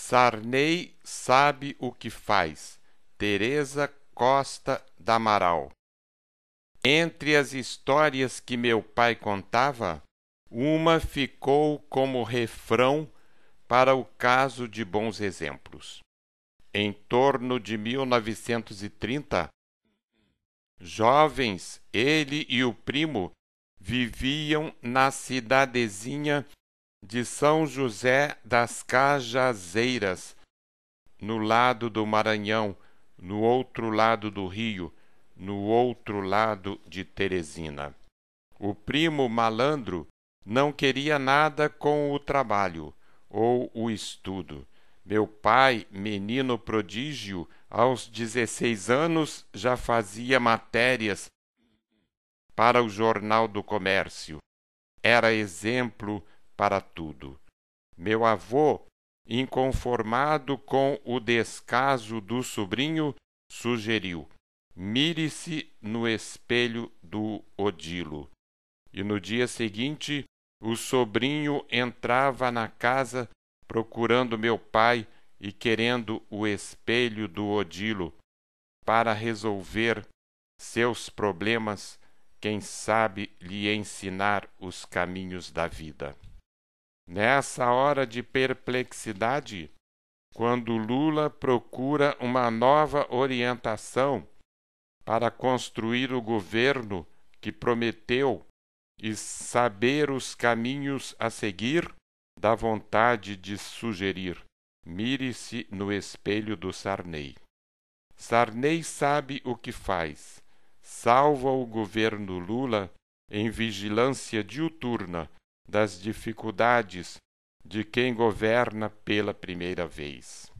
Sarney sabe o que faz. Teresa Costa d'Amaral. Entre as histórias que meu pai contava, uma ficou como refrão para o caso de bons exemplos. Em torno de 1930, jovens, ele e o primo viviam na cidadezinha de São José das Cajazeiras, no lado do Maranhão, no outro lado do Rio, no outro lado de Teresina. O primo malandro não queria nada com o trabalho ou o estudo. Meu pai, menino prodígio, aos 16 anos já fazia matérias para o Jornal do Comércio. Era exemplo para tudo. Meu avô, inconformado com o descaso do sobrinho, sugeriu: mire-se no espelho do Odilo. E no dia seguinte, o sobrinho entrava na casa procurando meu pai e querendo o espelho do Odilo para resolver seus problemas, quem sabe lhe ensinar os caminhos da vida. Nessa hora de perplexidade, quando Lula procura uma nova orientação para construir o governo que prometeu e saber os caminhos a seguir, dá vontade de sugerir: mire-se no espelho do Sarney. Sarney sabe o que faz. Salva o governo Lula em vigilância diuturna das dificuldades de quem governa pela primeira vez.